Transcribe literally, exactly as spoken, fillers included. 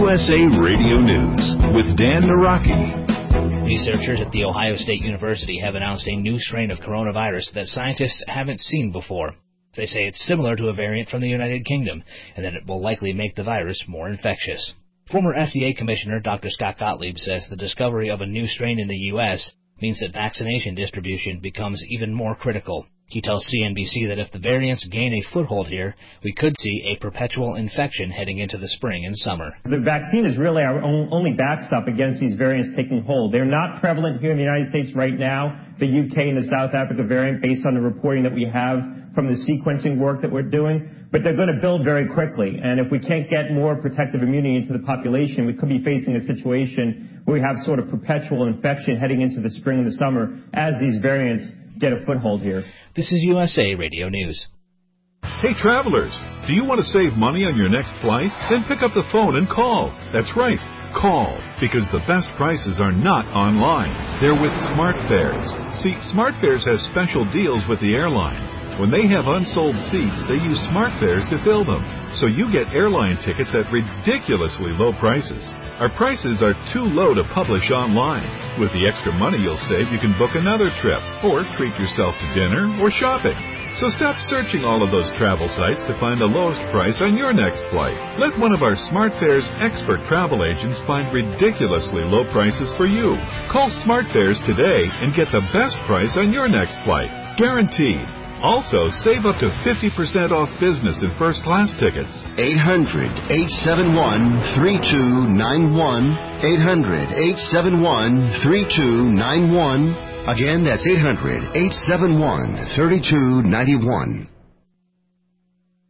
S A Radio News with Dan Naraki. Researchers at The Ohio State University have announced a new strain of coronavirus that scientists haven't seen before. They say it's similar to a variant from the United Kingdom, and that it will likely make the virus more infectious. Former F D A Commissioner Doctor Scott Gottlieb says the discovery of a new strain in the U S means that vaccination distribution becomes even more critical. He tells C N B C that if the variants gain a foothold here, we could see a perpetual infection heading into the spring and summer. The vaccine is really our only backstop against these variants taking hold. They're not prevalent here in the United States right now, the U K and the South Africa variant, based on the reporting that we have from the sequencing work that we're doing, but they're going to build very quickly. And if we can't get more protective immunity into the population, we could be facing a situation where we have sort of perpetual infection heading into the spring and the summer as these variants get a foothold here. This is U S A Radio News. Hey, travelers, do you want to save money on your next flight? Then pick up the phone and call. That's right, call, because the best prices are not online. They're with SmartFares. See, SmartFares has special deals with the airlines. When they have unsold seats, they use SmartFares to fill them. So you get airline tickets at ridiculously low prices. Our prices are too low to publish online. With the extra money you'll save, you can book another trip, or treat yourself to dinner or shopping. So stop searching all of those travel sites to find the lowest price on your next flight. Let one of our SmartFares expert travel agents find ridiculously low prices for you. Call SmartFares today and get the best price on your next flight. Guaranteed. Also, save up to fifty percent off business and first-class tickets. eight hundred, eight seven one, three two nine one. eight hundred, eight seven one, three two nine one. Again, that's eight hundred, eight seven one, three two nine one.